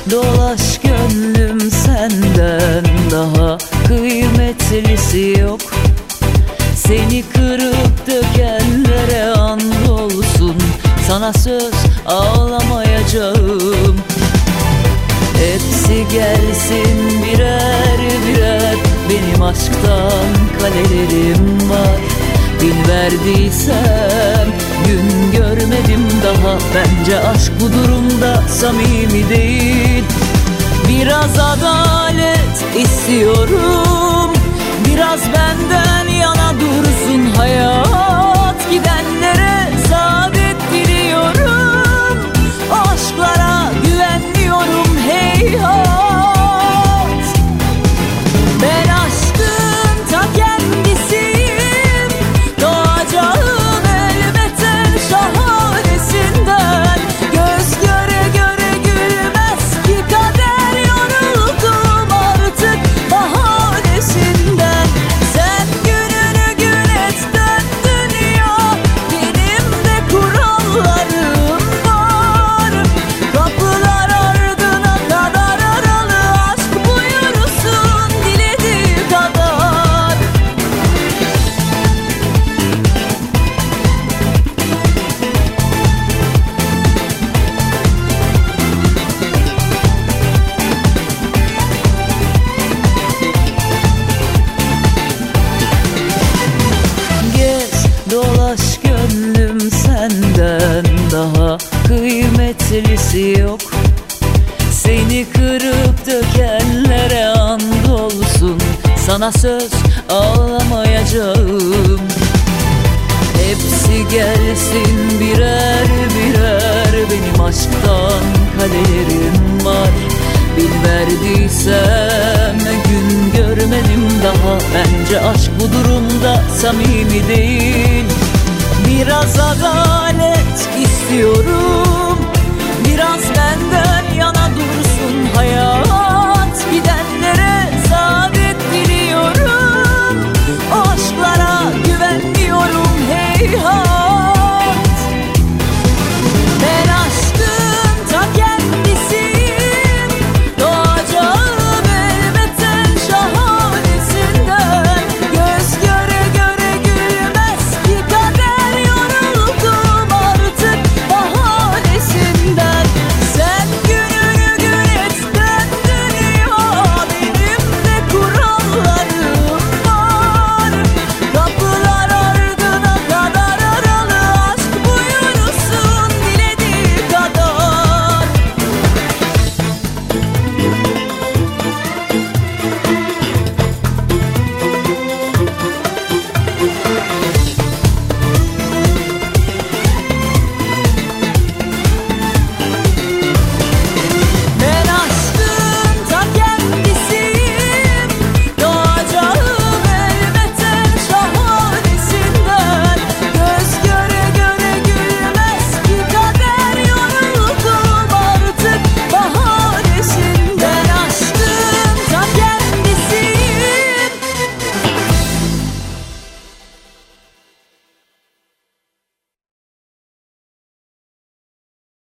dolaş gönlüm, senden daha kıymetlisi yok. Seni kırıp dökenlere andolsun, sana söz ağlamayacağım. Hepsi gelsin birer birer, benim aşktan kalelerim var. Bin verdiysem gün görmedim daha. Bence aşk bu durumda samimi değil. Biraz adalet istiyorum, biraz benden yana dursun hayat. Gidenlere saadet diliyorum, aşklara güvenmiyorum heyhat. Ben aşkın ta kendisiyim, doğacağım elbette şahanesinden. Göz göre göre gülmez ki kader, yoruldum artık bahanesinden. Sen gününü gün et dön dünya, benim de kurallarım var. Kapılar ardına kadar aralı, aşk buyursun dilediği kadar. Gez dolaş gönlüm, senden daha kıymetlisi yok. Seni kırıp dökenlere andolsun, sana söz ağlamayacağım. Hepsi gelsin birer birer, benim aşktan kalelerim var. Bin verdiysem gün görmedim daha. Bence aşk bu durumda samimi değil. Biraz adalet istiyorum,